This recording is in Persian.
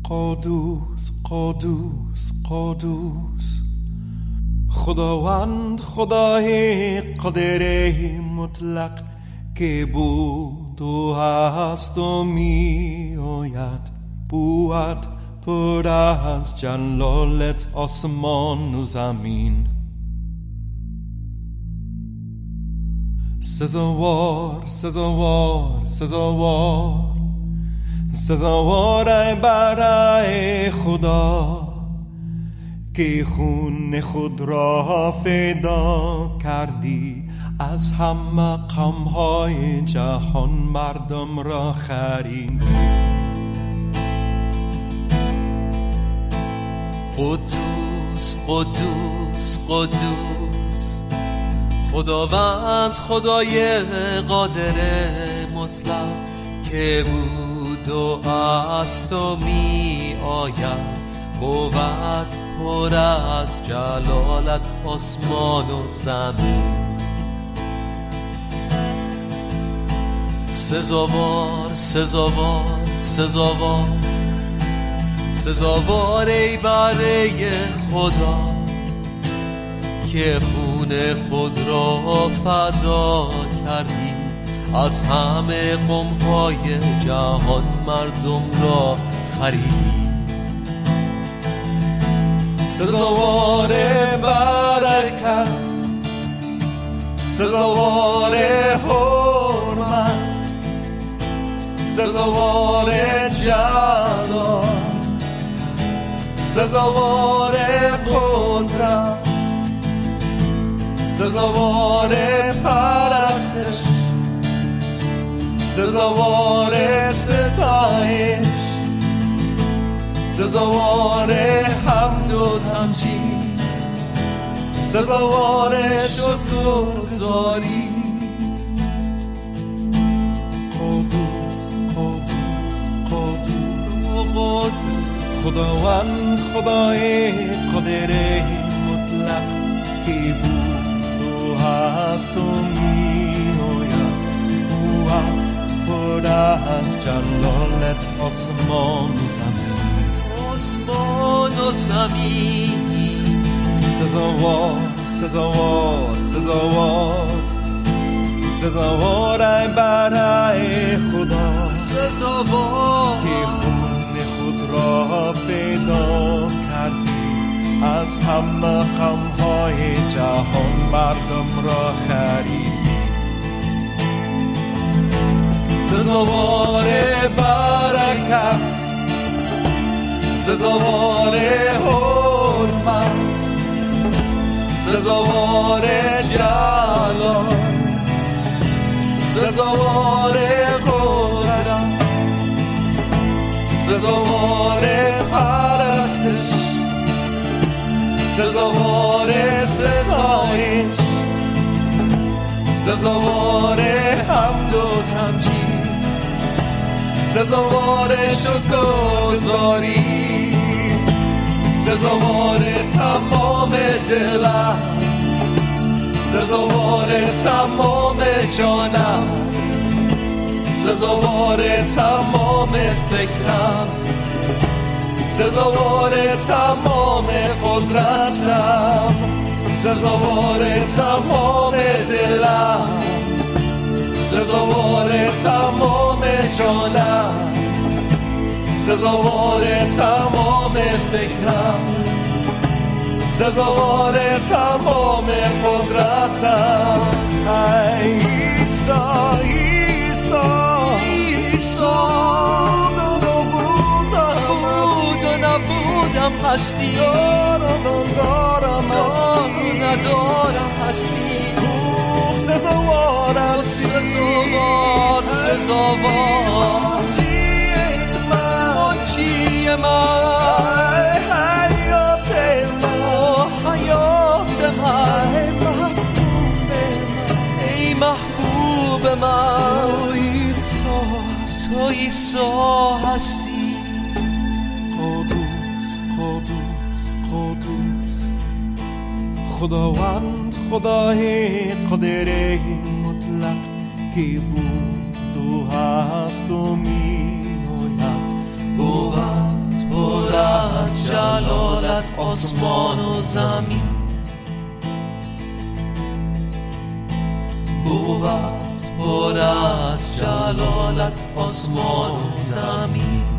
قدوس قدوس قدوس، خداوند خدای قادر مطلق که بود و هست و می آید. بود پر از جلالت آسمان و زمین. سزاوار سزاوار سزاوار سزاوار برای خدا که خون خود را فدا کردی، از همه قوم‌های جهان مردم را خریدی. قدوس قدوس قدوس، خداوند خدای قادر مطلق که بود و است و می آید. بود پر از جلالت آسمان و زمین. سزاوار سزاوار سزاوار سزاوار ای برای خدا که خون خود را فدا کردی، از همه قوم‌های جهان مردم را خریدی. سزاوار برکت، سزاوار حرمت، سزاوار جلال، سزاوار قدرت، سزاوار پرستش، سزاوار ستایش، سزاوار حمد و تمجید، سزاوار شکرگزاری. قدوس قدوس قدوس خداوند خدای قادر مطلق که بود و هست و می آید. بود پر از جلالت آسمان و زمین. آسمان و زمین. سزاوار سزاوار سزاوار سزاوار برای خدا سزاوار که خون خود را فدا کردی، از همه قوم‌های جهان مردم را خریدی. سزاوار برکت، سزاوار حرمت، سزاوار جلال، سزاوار قدرت، سزاوار پرستش، سزاوار ستایش، سزاوار حمد و تمجید، سزاوار شکرگزاری. سزاوار تمام دلم، سزاوار تمام جانم، سزاوار تمام فکرم، سزاوار تمام قدرتم، سزاوار تمام دلم، سزاوار تمام جانم، سزاوار تمام فکرم، سزاوار تمام قدرتم. ای عیسی عیسی عیسی، بود و نبودم هستی، دارم ندارم هستی. تو سزاوار هستی، سزاوار سزاوار منجی من، حیات من، حیات من، ای محبوب من. تو عیسی هستی. قدوس قدوس قدوس خداوند خدای قادر مطلق که بود و هست و می آید. بود جلالت آسمان و زمین. بود پر از جلالت آسمان و زمین.